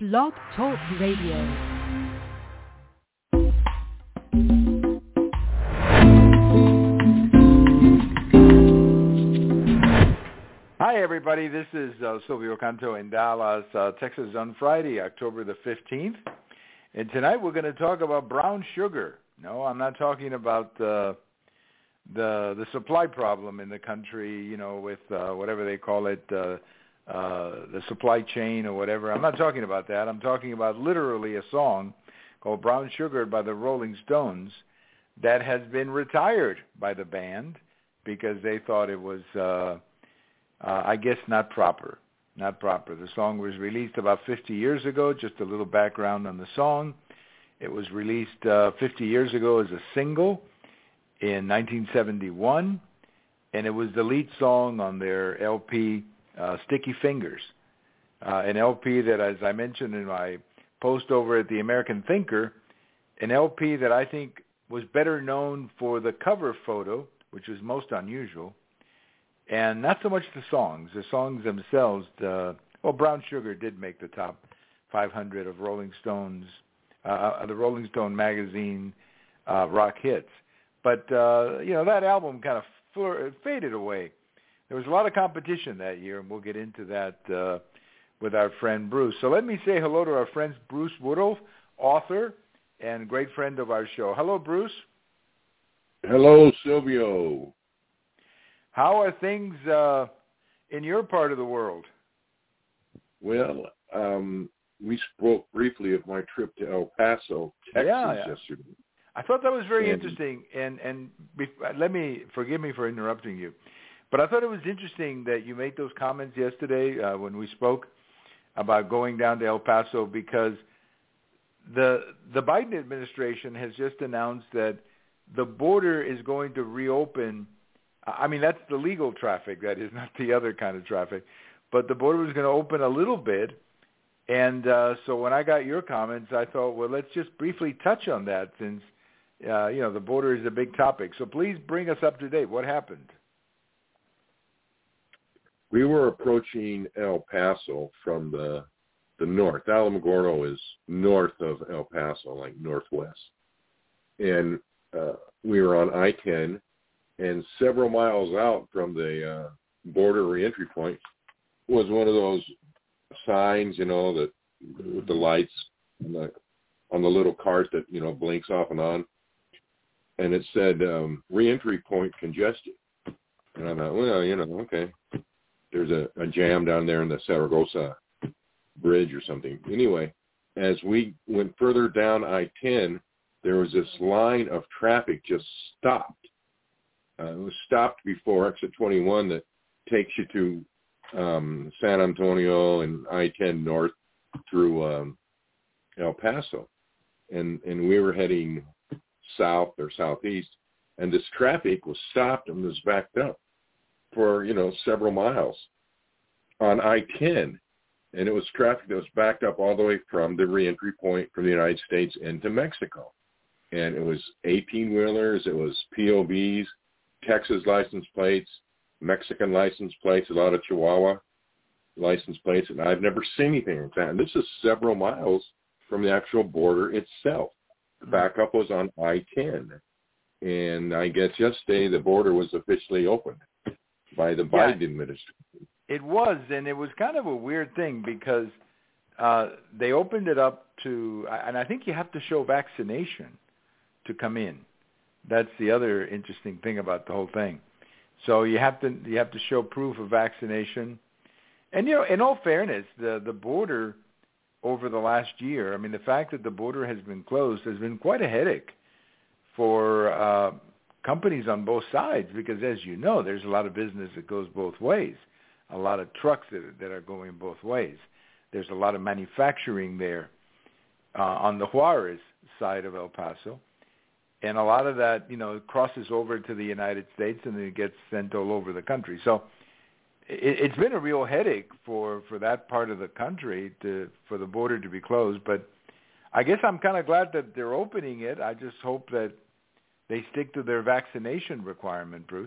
Blog Talk Radio. Hi, everybody. This is Silvio Canto in Dallas, Texas on Friday, October the 15th. And tonight we're going to talk about brown sugar. No, I'm not talking about the supply problem in the country, you know, with whatever they call it, the supply chain or whatever. I'm not talking about that. I'm talking about literally a song called Brown Sugar by the Rolling Stones that has been retired by the band because they thought it was... I guess not proper. The song was released about 50 years ago. Just a little background on the song. It was released 50 years ago as a single in 1971, and it was the lead song on their LP, Sticky Fingers, an LP that, as I mentioned in my post over at the American Thinker, an LP that I think was better known for the cover photo, which was most unusual, and not so much the songs. The songs themselves, Brown Sugar did make the top 500 of Rolling Stones, the Rolling Stone magazine rock hits. But, that album kind of faded away. There was a lot of competition that year, and we'll get into that with our friend Bruce. So let me say hello to our friend Bruce Woodall, author and great friend of our show. Hello, Bruce. Hello, Silvio. How are things in your part of the world? Well, we spoke briefly of my trip to El Paso, Texas yesterday. I thought that was very interesting, and forgive me for interrupting you, but I thought it was interesting that you made those comments yesterday when we spoke about going down to El Paso, because the Biden administration has just announced that the border is going to reopen. I mean, that's the legal traffic, that is, not the other kind of traffic. But the border was going to open a little bit. And so when I got your comments, I thought, well, let's just briefly touch on that since, the border is a big topic. So please bring us up to date. What happened? We were approaching El Paso from the north. Alamogordo is north of El Paso, like northwest. And we were on I-10. And several miles out from the border reentry point was one of those signs, that with the lights on the little cart that, blinks off and on. And it said, reentry point congested. And I thought, well, okay. There's a jam down there in the Zaragoza bridge or something. Anyway, as we went further down I-10, there was this line of traffic just stopped. It was stopped before exit 21 that takes you to San Antonio and I-10 north through El Paso. And we were heading south or southeast, and this traffic was stopped and was backed up for, several miles on I-10. And it was traffic that was backed up all the way from the reentry point from the United States into Mexico. And it was 18-wheelers, it was POVs, Texas license plates, Mexican license plates, a lot of Chihuahua license plates, and I've never seen anything like that. And this is several miles from the actual border itself. The backup was on I-10. And I guess yesterday the border was officially opened by the Biden administration. It was, and it was kind of a weird thing because they opened it up to, and I think you have to show vaccination to come in. That's the other interesting thing about the whole thing. So you have to show proof of vaccination. And, in all fairness, the border over the last year, I mean, the fact that the border has been closed has been quite a headache for companies on both sides because, as you know, there's a lot of business that goes both ways, a lot of trucks that are going both ways. There's a lot of manufacturing there on the Juarez side of El Paso. And a lot of that, crosses over to the United States and then it gets sent all over the country. So it's been a real headache for that part of the country for the border to be closed. But I guess I'm kind of glad that they're opening it. I just hope that they stick to their vaccination requirement, Bruce.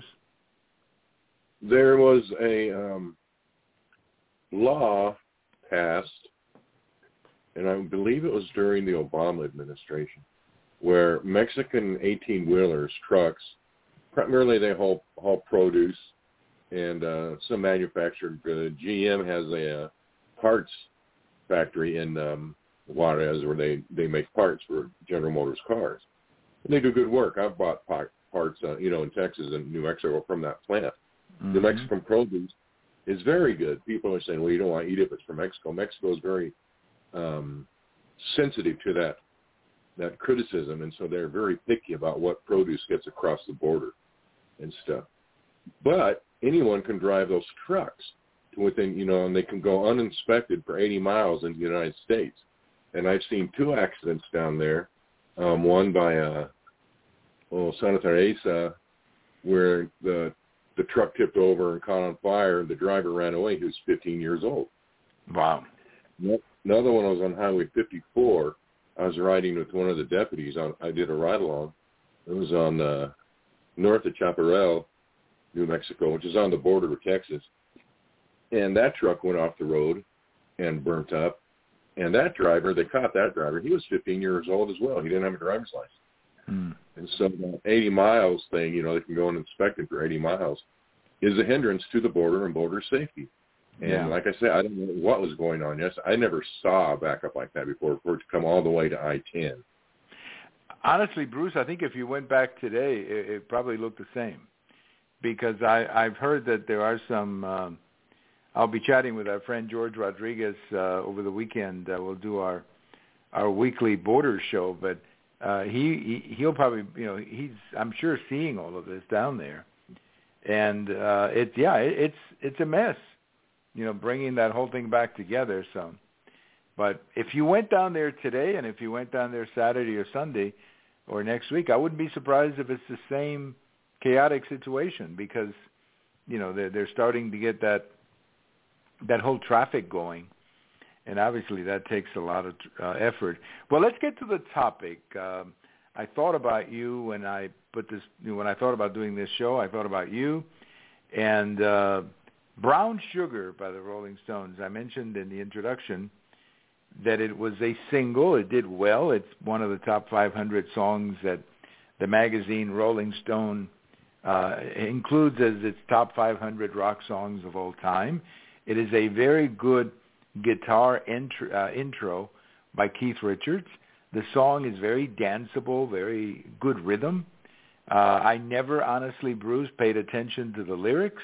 There was a law passed and I believe it was during the Obama administration, where Mexican 18-wheelers, trucks, primarily they haul produce and some manufactured goods. GM has a parts factory in Juarez where they make parts for General Motors cars. And they do good work. I've bought parts, in Texas and New Mexico from that plant. Mm-hmm. The Mexican produce is very good. People are saying, well, you don't want to eat it if it's from Mexico. Mexico is very sensitive to that criticism, and so they're very picky about what produce gets across the border and stuff. But anyone can drive those trucks to within, and they can go uninspected for 80 miles in the United States. And I've seen 2 accidents down there, one by Santa Teresa, where the truck tipped over and caught on fire, and the driver ran away. He was 15 years old. Wow. Another one was on Highway 54. I was riding with one of the deputies. I did a ride-along. It was on north of Chaparral, New Mexico, which is on the border with Texas. And that truck went off the road and burnt up. And they caught that driver. He was 15 years old as well. He didn't have a driver's license. Hmm. And so the 80 miles thing, they can go and inspect it for 80 miles, is a hindrance to the border and border safety. And like I said, I don't know what was going on. Yes, I never saw a backup like that before for it to come all the way to I-10. Honestly, Bruce, I think if you went back today, it probably looked the same. Because I've heard that there are some I'll be chatting with our friend George Rodriguez over the weekend. We'll do our weekly border show, but he'll probably, he's, I'm sure, seeing all of this down there. And it's a mess. Bringing that whole thing back together. So, but if you went down there today, and if you went down there Saturday or Sunday or next week, I wouldn't be surprised if it's the same chaotic situation, because, they're starting to get that whole traffic going, and obviously that takes a lot of effort. Well, let's get to the topic. I thought about you when I put this. When I thought about doing this show, I thought about you and. Brown Sugar by the Rolling Stones. I mentioned in the introduction that it was a single. It did well. It's one of the top 500 songs that the magazine Rolling Stone includes as its top 500 rock songs of all time. It is a very good guitar intro by Keith Richards. The song is very danceable, very good rhythm. I never honestly, Bruce, paid attention to the lyrics.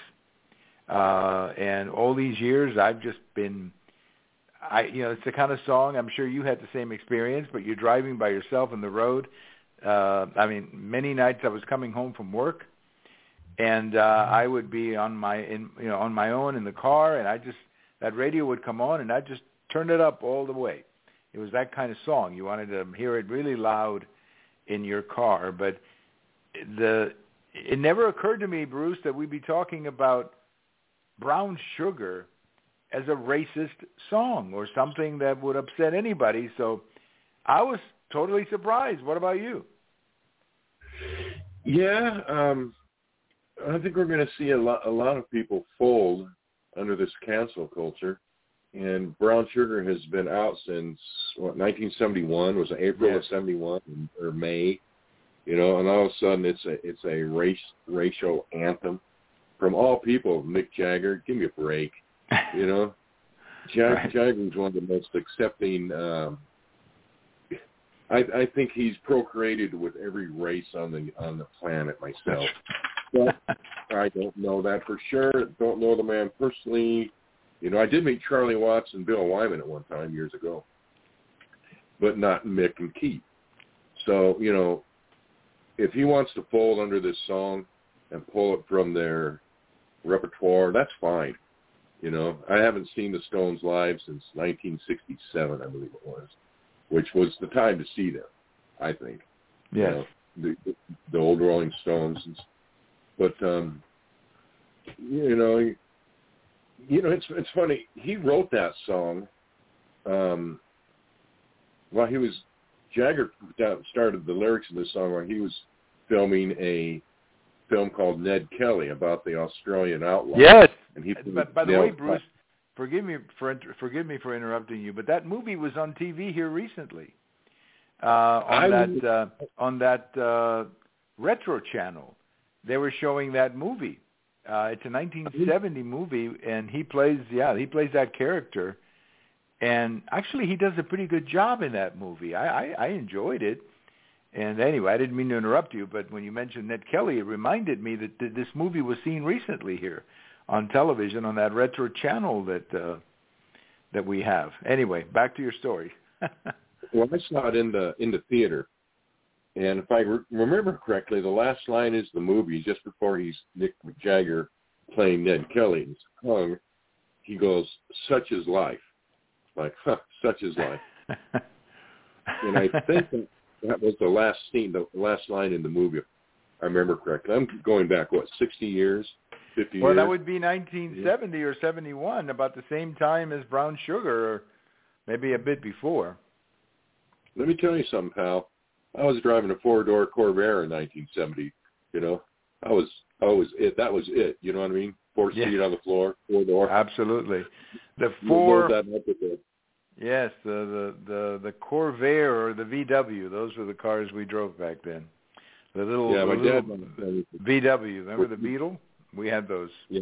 And all these years, I've just been, it's the kind of song, I'm sure you had the same experience, but you're driving by yourself on the road. Many nights I was coming home from work, and I would be on my own in the car, and that radio would come on, and I'd just turn it up all the way. It was that kind of song. You wanted to hear it really loud in your car, but it never occurred to me, Bruce, that we'd be talking about Brown Sugar as a racist song or something that would upset anybody. So I was totally surprised. What about you? Yeah, I think we're going to see a lot of people fold under this cancel culture. And Brown Sugar has been out since 1971. Was it April of 71 or May? And all of a sudden it's a racial anthem. From all people, Mick Jagger, give me a break. Jagger's one of the most accepting. I think he's procreated with every race on the planet myself. But I don't know that for sure. Don't know the man personally. I did meet Charlie Watts and Bill Wyman at one time years ago, but not Mick and Keith. So if he wants to fold under this song and pull it from their repertoire, that's fine. I haven't seen the Stones live since 1967, I believe it was, which was the time to see them, I think. Yes. The old Rolling Stones. But, it's funny. He wrote that song while Jagger started the lyrics of this song while he was filming a film called Ned Kelly about the Australian outlaw. Yes. And he by the way, Bruce, forgive me for interrupting you, but that movie was on TV here recently on that retro channel. They were showing that movie. It's a 1970 movie, and he plays that character. And actually, he does a pretty good job in that movie. I enjoyed it. And anyway, I didn't mean to interrupt you, but when you mentioned Ned Kelly, it reminded me that this movie was seen recently here on television on that retro channel that we have. Anyway, back to your story. Well, I saw it in the theater, and if I remember correctly, the last line is the movie just before he's Mick Jagger playing Ned Kelly. He goes, "Such is life." Like, such is life. And I think that was the last scene, the last line in the movie, if I remember correctly. I'm going back, 60 years, 50 years? Well, that would be 1970 or 71, about the same time as Brown Sugar, or maybe a bit before. Let me tell you something, pal. I was driving a 4-door Corvair in 1970, That was it, you know what I mean? 4 seat on the floor, 4-door. Absolutely. The Corvair or the VW, those were the cars we drove back then. The little VW, remember the Beetle? We had those. Yeah.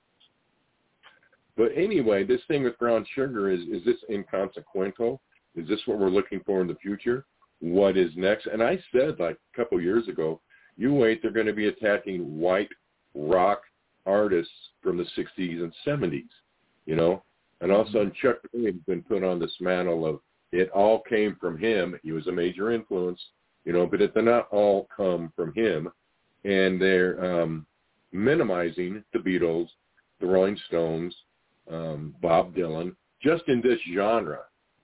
But anyway, this thing with Brown Sugar is this inconsequential? Is this what we're looking for in the future? What is next? And I said like a couple years ago, you wait, they're going to be attacking white rock artists from the 60s and 70s, And all of a sudden Chuck Berry has been put on this mantle of it all came from him. He was a major influence, but it did not all come from him. And they're minimizing the Beatles, the Rolling Stones, Bob Dylan, just in this genre,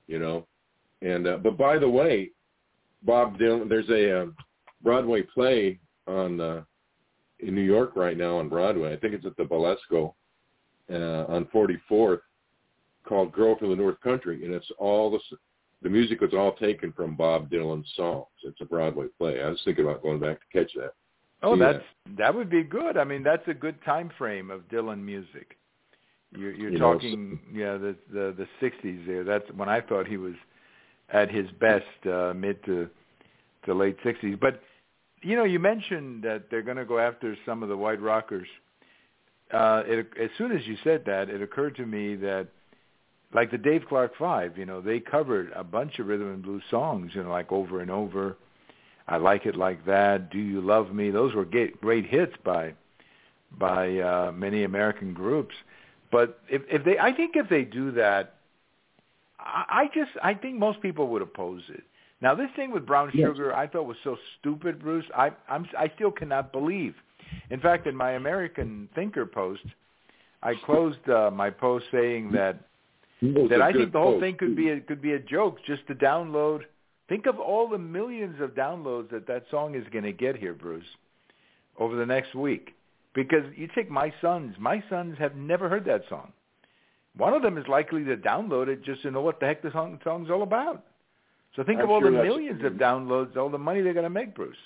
And but by the way, Bob Dylan, there's a Broadway play in New York right now on Broadway. I think it's at the Bolesco on 44th, called "Girl from the North Country," and it's all the music was all taken from Bob Dylan's songs. It's a Broadway play. I was thinking about going back to catch that. Oh, that would be good. I mean, that's a good time frame of Dylan music. You're talking, the 60s there. That's when I thought he was at his best, mid to late 60s. But you mentioned that they're going to go after some of the white rockers. As soon as you said that, it occurred to me that, like the Dave Clark Five, they covered a bunch of rhythm and blues songs, like Over and Over, I Like It Like That, Do You Love Me. Those were great hits by many American groups. But I think if they do that, I think most people would oppose it. Now, this thing with Brown Sugar, I thought was so stupid, Bruce. I still cannot believe. In fact, in my American Thinker post, I closed my post saying that I think the whole thing could be a joke, just to download. Think of all the millions of downloads that song is going to get here, Bruce, over the next week. Because you take my sons have never heard that song. One of them is likely to download it just to know what the heck the song's all about. So think of all the millions of downloads, all the money they're going to make, Bruce.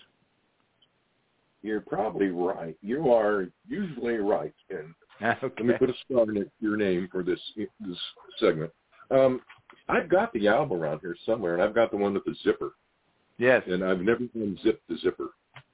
You're probably right. You are usually right. And okay. Let me put a star in your name for this segment. I've got the album around here somewhere, and I've got the one with the zipper. Yes. And I've never unzipped the zipper,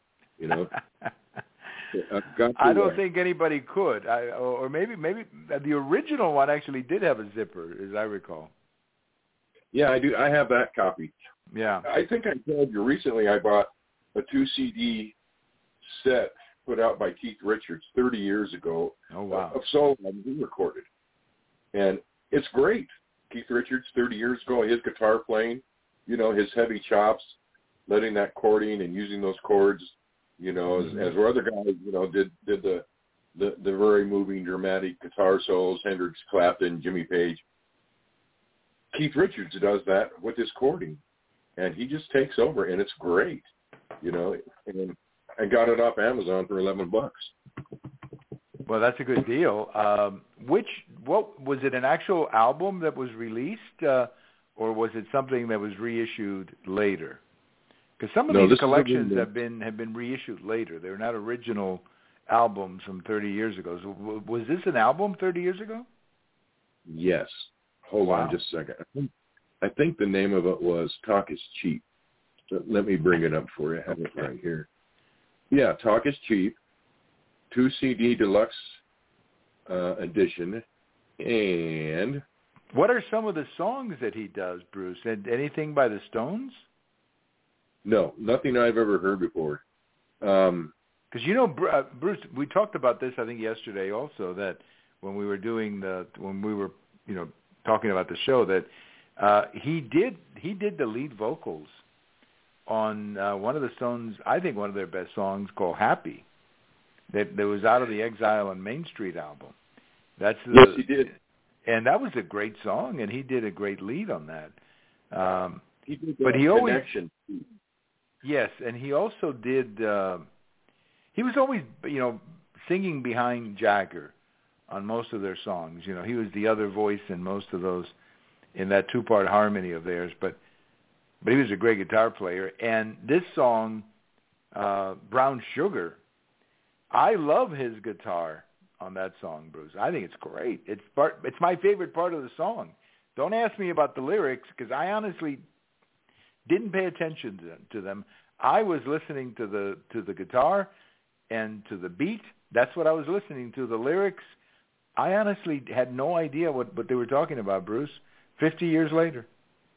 I don't think anybody could. Or maybe the original one actually did have a zipper, as I recall. Yeah, I do. I have that copy. Yeah. I think I told you recently I bought a 2-CD set put out by Keith Richards 30 years ago. Oh, wow. Of solo he recorded. And it's great. Keith Richards 30 years ago, his guitar playing, his heavy chops, letting that chording and using those chords, as other guys, did the very moving, dramatic guitar solos, Hendrix, Clapton, Jimmy Page. Keith Richards does that with his chording, and he just takes over, and it's great, and I got it off Amazon for $11. Well, that's a good deal. What was it? An actual album that was released, or was it something that was reissued later? Because some of these collections have been reissued later. They're not original albums from 30 years ago. So was this an album 30 years ago? Yes. Hold on just a second. I think the name of it was Talk is Cheap. Let me bring it up for you. I have it right here. Yeah, Talk is Cheap, 2 CD deluxe edition. And what are some of the songs that he does, Bruce? Anything by the Stones? No, nothing I've ever heard before. Because Bruce, we talked about this I think yesterday also, that when we were talking about the show, that he did the lead vocals on one of the Stones, I think one of their best songs, called Happy, that was out of the Exile on Main Street album. Yes, he did. And that was a great song, and he did a great lead on that. He did but he always, Connection. yes, and he also did, he was always, singing behind Jagger on most of their songs. He was the other voice in most of those, in that 2-part harmony of theirs, but he was a great guitar player. And this song, Brown Sugar, I love his guitar on that song, Bruce. I think it's great. It's my favorite part of the song. Don't ask me about the lyrics, because I honestly didn't pay attention to them. I was listening to the guitar and to the beat. That's what I was listening to. The lyrics, I honestly had no idea what they were talking about, Bruce, 50 years later.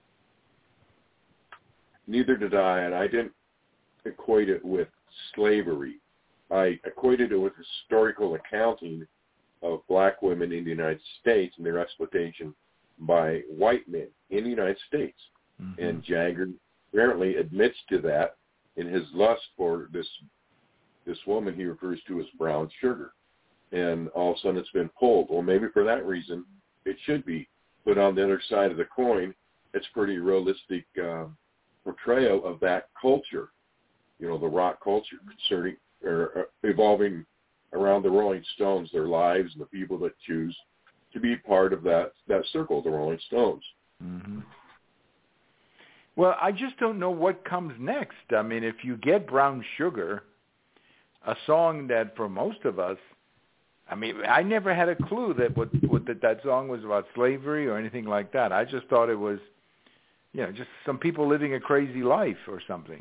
Neither did I, and I didn't equate it with slavery. I equated it with historical accounting of black women in the United States and their exploitation by white men in the United States. Mm-hmm. And Jagger apparently admits to that in his lust for this woman he refers to as Brown Sugar. And all of a sudden it's been pulled. Well, maybe for that reason it should be. But on the other side of the coin, it's pretty realistic portrayal of that culture, the rock culture, concerning or evolving around the Rolling Stones, their lives and the people that choose to be part of that circle, the Rolling Stones. Mm-hmm. Well, I just don't know what comes next. I mean, if you get Brown Sugar, a song that for most of us, I mean, I never had a clue that song was about slavery or anything like that. I just thought it was, just some people living a crazy life or something.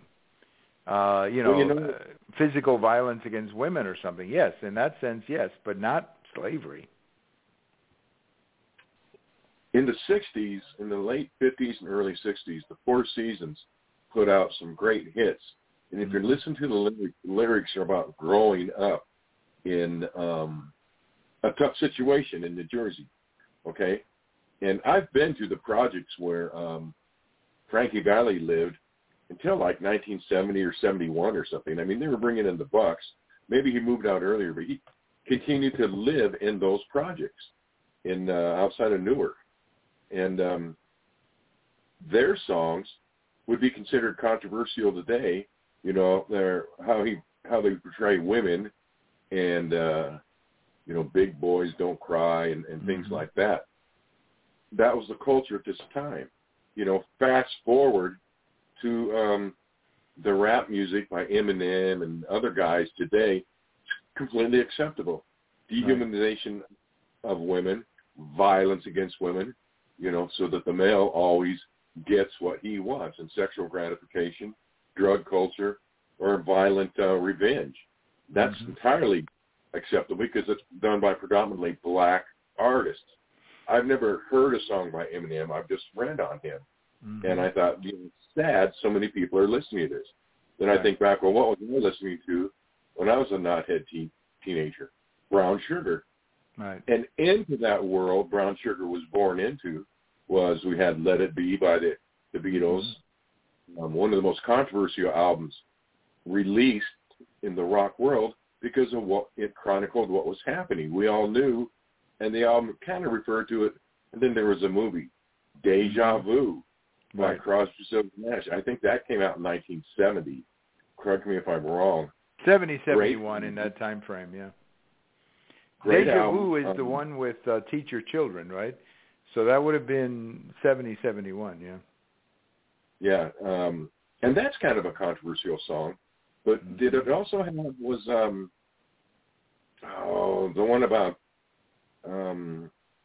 Physical violence against women or something. Yes, in that sense, yes, but not slavery. In the 60s, in the late 50s and early 60s, the Four Seasons put out some great hits. And if you listen to the lyrics are about growing up in a tough situation in New Jersey, okay? And I've been to the projects where Frankie Valli lived until like 1970 or 71 or something. I mean, they were bringing in the bucks. Maybe he moved out earlier, but he continued to live in those projects in outside of Newark. And their songs would be considered controversial today. How they portray women and big boys don't cry and things like that. That was the culture at this time. Fast forward to the rap music by Eminem and other guys today, it's completely acceptable. Dehumanization of women, violence against women, so that the male always gets what he wants, and sexual gratification, drug culture, or violent revenge. That's entirely acceptable because it's done by predominantly black artists. I've never heard a song by Eminem. I've just read on him. Mm-hmm. And I thought, it's sad so many people are listening to this. Then I think back, well, what was I listening to when I was a knothead teenager? Brown Sugar. Right. And into that world Brown Sugar was born into was we had Let It Be by the Beatles, one of the most controversial albums released in the rock world because of what it chronicled what was happening. We all knew, and the album kind of referred to it. And then there was a movie, Deja Vu, by Crosby, Stills, Nash. I think that came out in 1970. Correct me if I'm wrong. 71 in that time frame, yeah. Great Deja album. Vu is the one with Teach Your Children, right? So that would have been 71, yeah. Yeah, and that's kind of a controversial song. But did it also have was the one about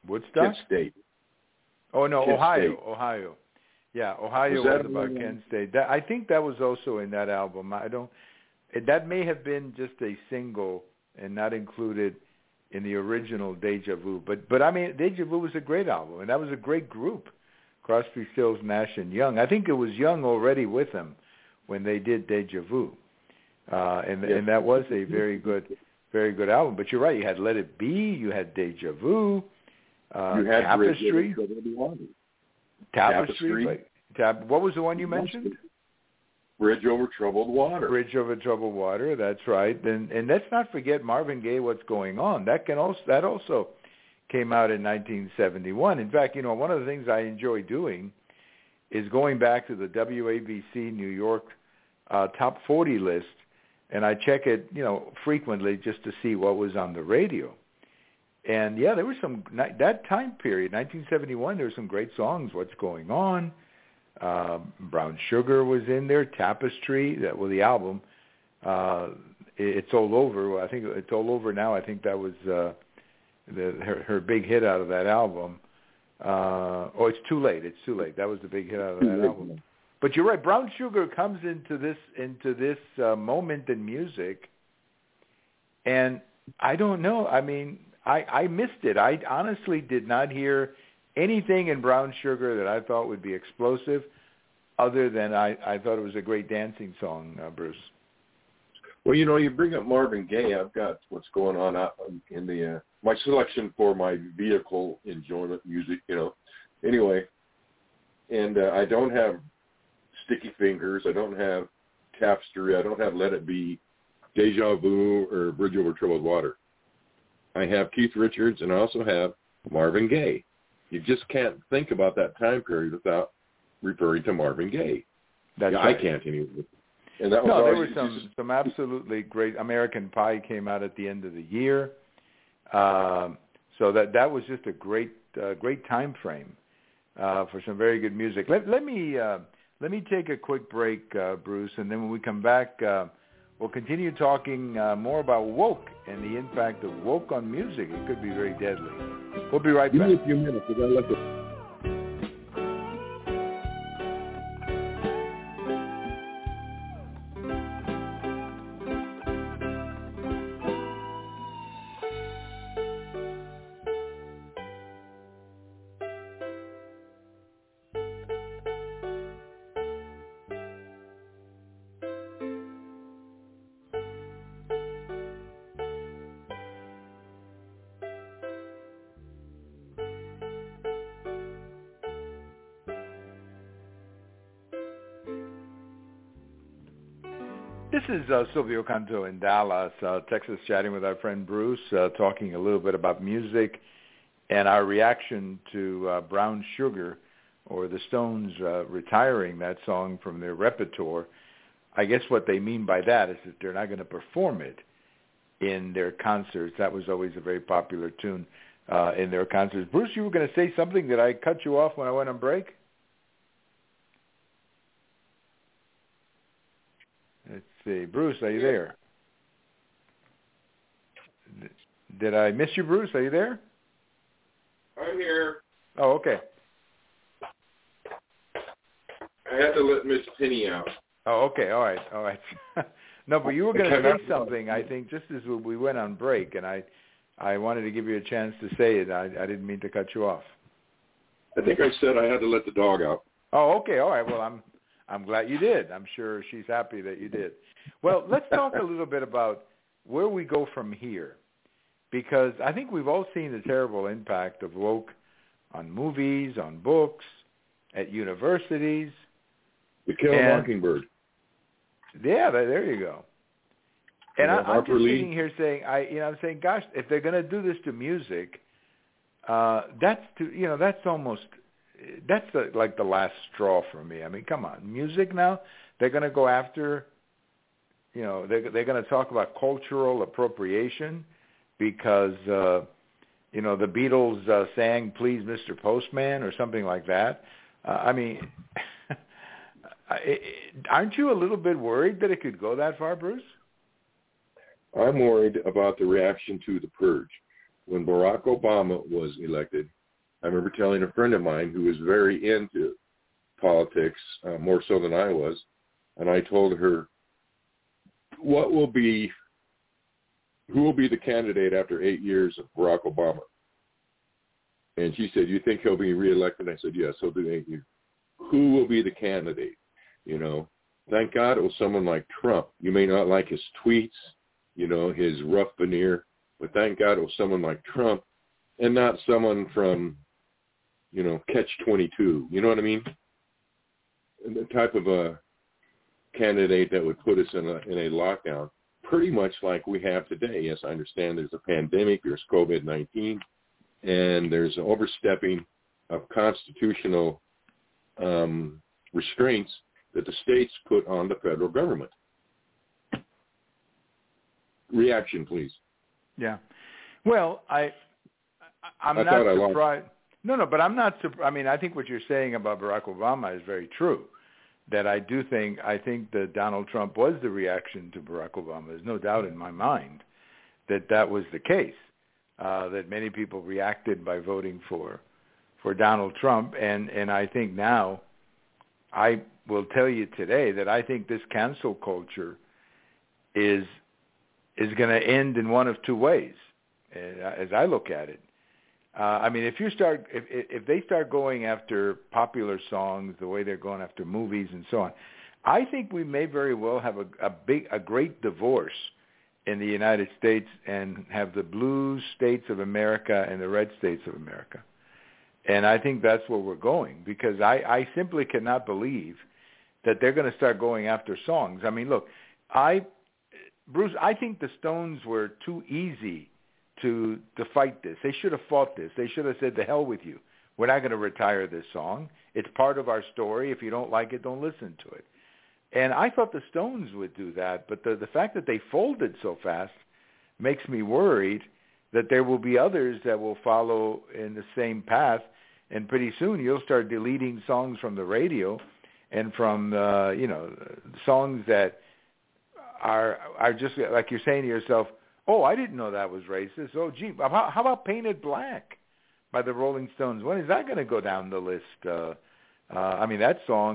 Woodstock? Kent State. Oh, no, Kent Ohio. State. Ohio. Yeah, Ohio was about Kent State. I think that was also in that album. That may have been just a single and not included in the original Deja Vu. But I mean, Deja Vu was a great album, and that was a great group, Crosby, Stills, Nash, and Young. I think it was Young already with them when they did Deja Vu, and that was a very good album. But you're right, you had Let It Be, you had Deja Vu, you had Tapestry. Tapestry. What was the one you mentioned? Bridge Over Troubled Water. Bridge Over Troubled Water. That's right. And let's not forget Marvin Gaye, What's Going On. That also came out in 1971. In fact, one of the things I enjoy doing is going back to the WABC New York Top 40 list, and I check it, frequently just to see what was on the radio. And yeah, there was that time period, 1971. There were some great songs. What's Going On? Brown Sugar was in there. Tapestry, the album. It's All Over. Well, I think It's All Over Now. I think that was her big hit out of that album. It's Too Late. It's Too Late. That was the big hit out of that album. But you're right. Brown Sugar comes into this moment in music, and I don't know. I mean, I missed it. I honestly did not hear anything in Brown Sugar that I thought would be explosive, other than I thought it was a great dancing song, Bruce. Well, you bring up Marvin Gaye. I've got what's going on out in the my selection for my vehicle enjoyment music. Anyway, and I don't have Sticky Fingers. I don't have Tapestry. I don't have Let It Be, Deja Vu, or Bridge Over Troubled Water. I have Keith Richards, and I also have Marvin Gaye. You just can't think about that time period without referring to Marvin Gaye. That's right. I can't anyway. And that was there were some absolutely great. American Pie came out at the end of the year, so that was just a great time frame for some very good music. Let me take a quick break, Bruce, and then when we come back, we'll continue talking more about woke and the impact of woke on music. It could be very deadly. We'll be right back. Give me a few minutes. I gotta let the... This is Silvio Canto in Dallas, Texas, chatting with our friend Bruce, talking a little bit about music and our reaction to Brown Sugar, or the Stones retiring that song from their repertoire. I guess what they mean by that is that they're not going to perform it in their concerts. That was always a very popular tune in their concerts. Bruce, you were going to say something. Did I cut you off when I went on break? Let's see. Bruce, are you there? Did I miss you, Bruce? Are you there? I'm here. Oh, okay. I had to let Miss Penny out. Oh, okay. All right. No, but you were going to say something, I think, just as we went on break, and I wanted to give you a chance to say it. I didn't mean to cut you off. I think I said I had to let the dog out. Oh, okay. All right. Well, I'm glad you did. I'm sure she's happy that you did. Well, let's talk a little bit about where we go from here, because I think we've all seen the terrible impact of woke on movies, on books, at universities. To Kill a Mockingbird. Yeah, there you go. And I'm just sitting here saying, I'm saying, gosh, if they're going to do this to music, that's like the last straw for me. I mean, come on, music now, they're going to go after, they're going to talk about cultural appropriation because, the Beatles sang "Please, Mr. Postman" or something like that. I mean, aren't you a little bit worried that it could go that far, Bruce? I'm worried about the reaction to The Purge. when Barack Obama was elected, I remember telling a friend of mine who was very into politics, more so than I was, and I told her, who will be the candidate after 8 years of Barack Obama? And she said, you think he'll be reelected? I said, yes, he'll do 8 years. Who will be the candidate? You know, thank God it was someone like Trump. You may not like his tweets, you know, his rough veneer, but thank God it was someone like Trump and not someone from, you know, Catch-22. You know what I mean? The type of a candidate that would put us in a lockdown, pretty much like we have today. Yes, I understand there's a pandemic, there's COVID-19, and there's overstepping of constitutional restraints that the states put on the federal government. Reaction, please. Yeah. Well, I'm not surprised. No, but I'm not surprised. I mean, I think what you're saying about Barack Obama is very true. That I think that Donald Trump was the reaction to Barack Obama. There's no doubt in my mind that was the case. That many people reacted by voting for Donald Trump, and I think now, I will tell you today that I think this cancel culture is going to end in one of two ways, as I look at it. I mean, if they start going after popular songs the way they're going after movies and so on, I think we may very well have a great divorce in the United States and have the blue states of America and the red states of America. And I think that's where we're going, because I simply cannot believe that they're going to start going after songs. I mean, look, Bruce, I think the Stones were too easy to fight this. They should have fought this. They should have said, the hell with you. We're not going to retire this song. It's part of our story. If you don't like it, don't listen to it. And I thought the Stones would do that, but the fact that they folded so fast makes me worried that there will be others that will follow in the same path, and pretty soon you'll start deleting songs from the radio and from songs that are just like you're saying to yourself, oh, I didn't know that was racist. Oh, gee, how about Painted Black by the Rolling Stones? When is that going to go down the list? I mean, that song,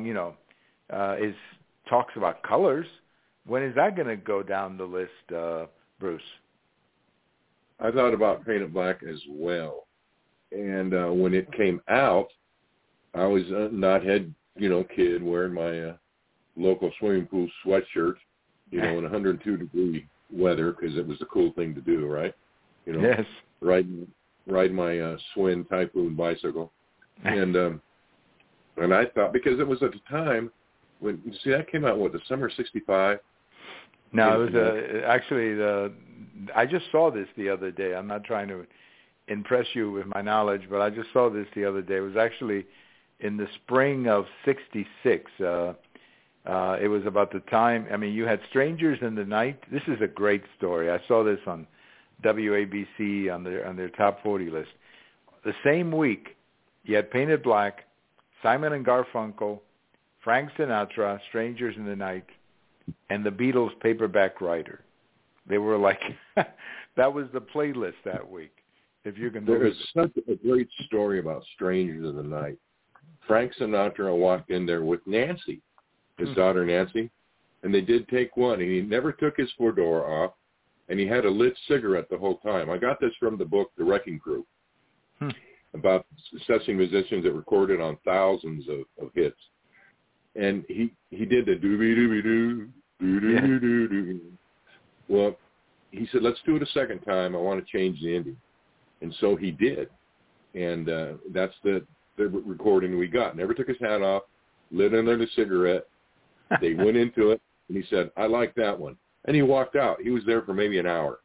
talks about colors. When is that going to go down the list, Bruce? I thought about Painted Black as well. And when it came out, I was a knothead, kid wearing my local swimming pool sweatshirt, in 102-degree weather, because it was the cool thing to do, right? Yes. Ride my Swin Typhoon bicycle. And I thought, because it was at the time when, that came out, the summer of 65? No, it was I just saw this the other day. I'm not trying to impress you with my knowledge, but I just saw this the other day. It was actually in the spring of 66. It was about the time, you had Strangers in the Night. This is a great story. I saw this on WABC on their top 40 list. The same week, you had Painted Black, Simon and Garfunkel, Frank Sinatra, Strangers in the Night, and the Beatles' Paperback Writer. They were like, that was the playlist that week, if you can believe it. There is such a great story about Strangers in the Night. Frank Sinatra walked in there with Nancy, his daughter Nancy, and they did take one, and he never took his fedora off, and he had a lit cigarette the whole time. I got this from the book The Wrecking Crew, about assessing musicians that recorded on thousands of hits. And he did the doobie-doobie-doo, doo-doo-doo-doo-doo. Well, he said, let's do it a second time. I want to change the ending. And so he did. And that's the recording we got. Never took his hat off, lit another cigarette. They went into it, and he said, I like that one. And he walked out. He was there for maybe an hour.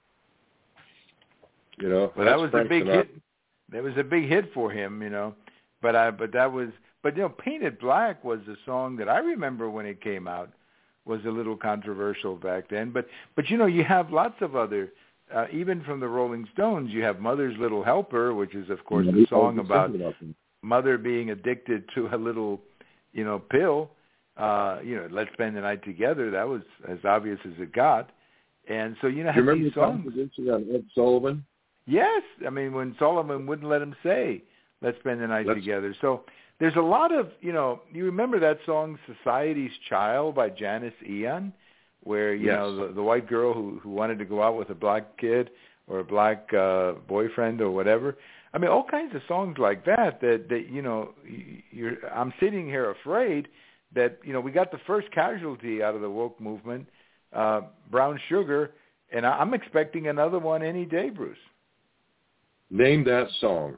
Well, that was a big hit. That was a big hit for him, But Painted Black was a song that I remember when it came out was a little controversial back then. But you have lots of other, even from the Rolling Stones, you have Mother's Little Helper, which is, of course, a song about mother being addicted to a little, pill. Let's Spend the Night Together. That was as obvious as it got. And so, have you remember these the songs. composition on Ed Sullivan? Yes, I mean when Solomon wouldn't let him say, "Let's spend the night together." So there's a lot of, you remember that song "Society's Child" by Janice Ian, where you know the white girl who wanted to go out with a black kid or a black boyfriend or whatever. I mean, all kinds of songs like that. I'm sitting here afraid that we got the first casualty out of the woke movement, Brown Sugar, and I'm expecting another one any day, Bruce. Name that song.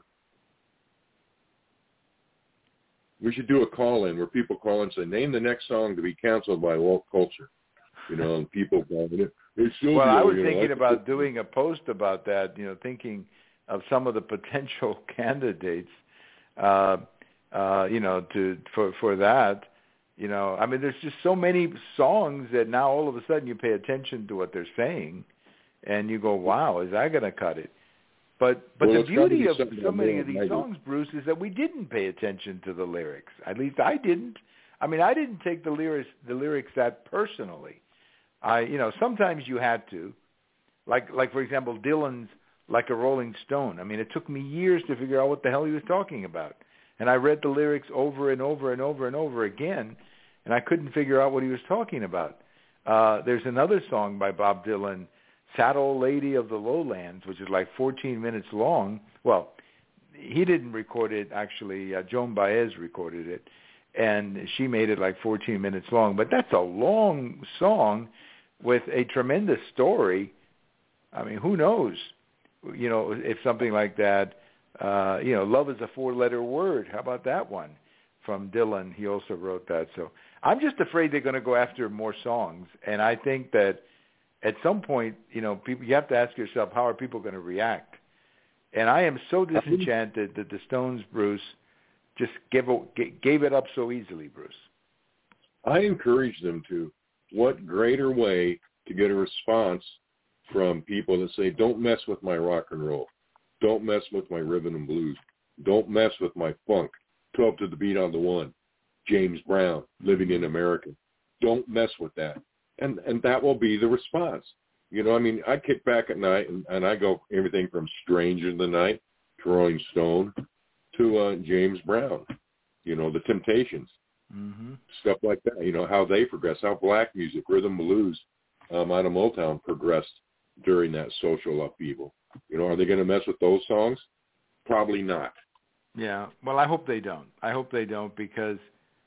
We should do a call-in where people call in and say, name the next song to be canceled by woke culture. And people call in. Well, I was thinking about doing a post about that, thinking of some of the potential candidates, for that. I mean, there's just so many songs that now all of a sudden you pay attention to what they're saying, and you go, wow, is that going to cut it? But the beauty of so many of these songs, Bruce, is that we didn't pay attention to the lyrics. At least I didn't. I mean, I didn't take the lyrics that personally. Sometimes you had to, like for example, Dylan's "Like a Rolling Stone." I mean, it took me years to figure out what the hell he was talking about, and I read the lyrics over and over and over and over again, and I couldn't figure out what he was talking about. There's another song by Bob Dylan, "Sad Old Lady of the Lowlands," which is like 14 minutes long. Well, he didn't record it, actually. Joan Baez recorded it, and she made it like 14 minutes long. But that's a long song with a tremendous story. I mean, who knows, if something like that, love is a 4-letter word. How about that one from Dylan? He also wrote that. So I'm just afraid they're going to go after more songs. And I think that at some point, people, you have to ask yourself, how are people going to react? And I am so disenchanted that the Stones, Bruce, just gave it up so easily, Bruce. I encourage them to. What greater way to get a response from people that say, don't mess with my rock and roll. Don't mess with my rhythm and blues. Don't mess with my funk. 12 to the beat on the one. James Brown, Living in America. Don't mess with that. And that will be the response. I kick back at night and I go everything from Stranger in the Night to Rolling Stone to James Brown, the Temptations, stuff like that, how they progress, how black music, rhythm blues out of Motown progressed during that social upheaval. Are they going to mess with those songs? Probably not. Yeah, well, I hope they don't. Because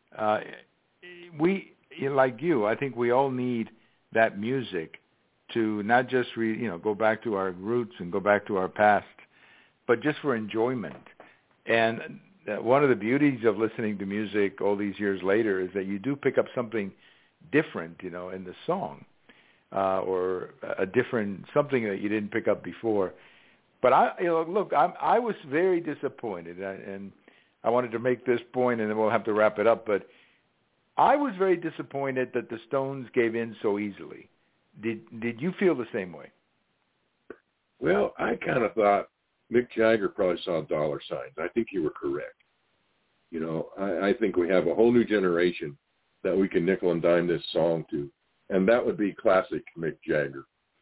we, like you, I think we all need that music to not just go back to our roots and go back to our past, but just for enjoyment. And one of the beauties of listening to music all these years later is that you do pick up something different, in the song, or a different something that you didn't pick up before. But I was very disappointed, and I wanted to make this point, and then we'll have to wrap it up. But I was very disappointed that the Stones gave in so easily. Did you feel the same way? Well, I kind of thought Mick Jagger probably saw dollar signs. I think you were correct. I think we have a whole new generation that we can nickel and dime this song to, and that would be classic Mick Jagger.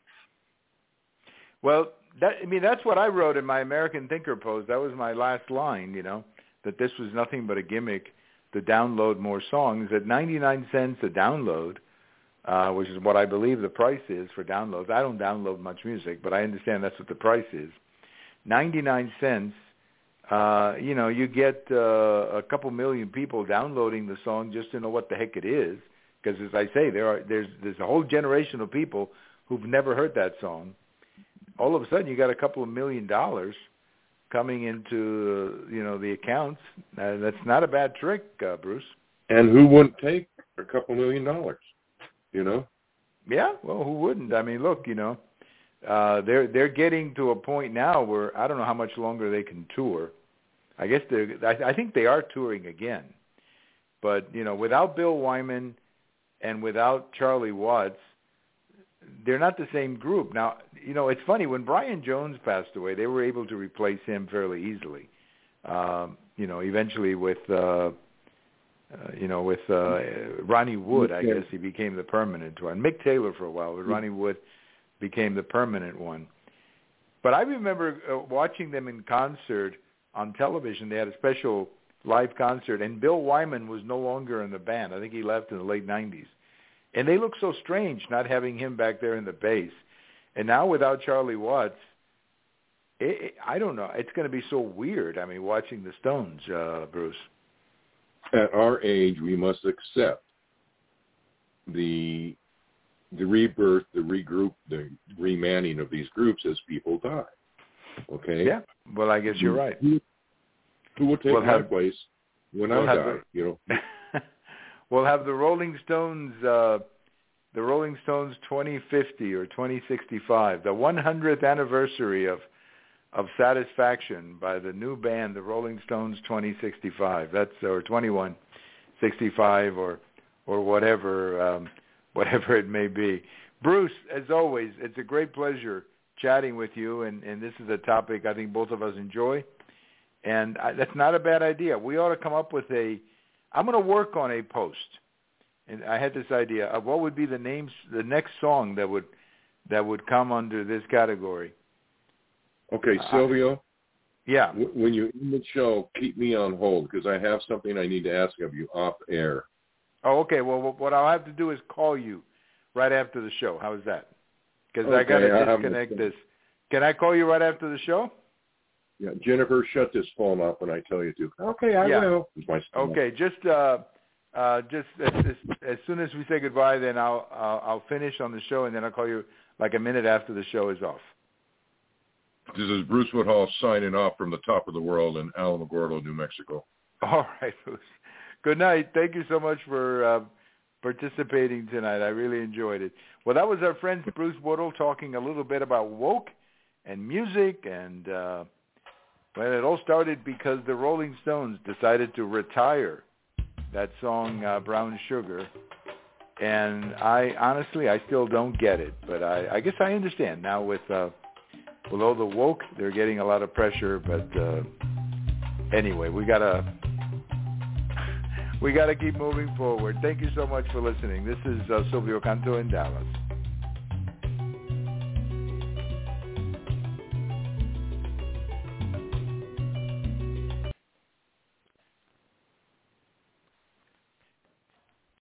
Well, that's what I wrote in my American Thinker post. That was my last line, that this was nothing but a gimmick to download more songs at 99 cents a download, which is what I believe the price is for downloads. I don't download much music, but I understand that's what the price is. 99 cents, you get a couple million people downloading the song just to know what the heck it is. Because as I say, there's a whole generation of people who've never heard that song. All of a sudden, you got a couple of $1 million coming into the accounts. That's not a bad trick, Bruce. And who wouldn't take a couple $1 million? Yeah, well, who wouldn't? I mean, look, they're getting to a point now where I don't know how much longer they can tour. I guess I think they are touring again, but without Bill Wyman and without Charlie Watts, they're not the same group. Now, it's funny, when Brian Jones passed away, they were able to replace him fairly easily. Eventually with Ronnie Wood, I guess he became the permanent one. Mick Taylor for a while, but Ronnie Wood became the permanent one. But I remember watching them in concert on television. They had a special live concert, and Bill Wyman was no longer in the band. I think he left in the late 90s. And they looked so strange not having him back there in the bass. And now without Charlie Watts, I don't know. It's going to be so weird, I mean, watching the Stones, Bruce. At our age, we must accept the rebirth, the regroup, the remanning of these groups as people die. Okay? Yeah. Well, I guess you're right. Who will take my place when I die? You know. We'll have the Rolling Stones 2050 or 2065, the 100th anniversary of Satisfaction by the new band, the Rolling Stones 2065. That's or 2165 or whatever it may be. Bruce, as always, it's a great pleasure chatting with you, and this is a topic I think both of us enjoy, and that's not a bad idea. We ought to come up with I'm going to work on a post, and I had this idea of what would be the next song that would come under this category. Okay, Silvio. Yeah. When you end the show, keep me on hold because I have something I need to ask of you off air. Oh, okay. Well, what I'll have to do is call you right after the show. How's that? Because I got to disconnect this. Can I call you right after the show? Yeah, Jennifer, shut this phone off when I tell you to. Okay, I will. Okay, just as soon as we say goodbye, then I'll finish on the show, and then I'll call you like a minute after the show is off. This is Bruce Woodhull signing off from the top of the world in Alamogordo, New Mexico. All right, Bruce. Good night. Thank you so much for participating tonight. I really enjoyed it. Well, that was our friend Bruce Woodhull talking a little bit about woke and music, and well, it all started because the Rolling Stones decided to retire that song Brown Sugar, and I still don't get it, but I guess I understand now with all the woke, they're getting a lot of pressure, but anyway, we gotta keep moving forward. Thank you so much for listening. This is Silvio Canto in Dallas.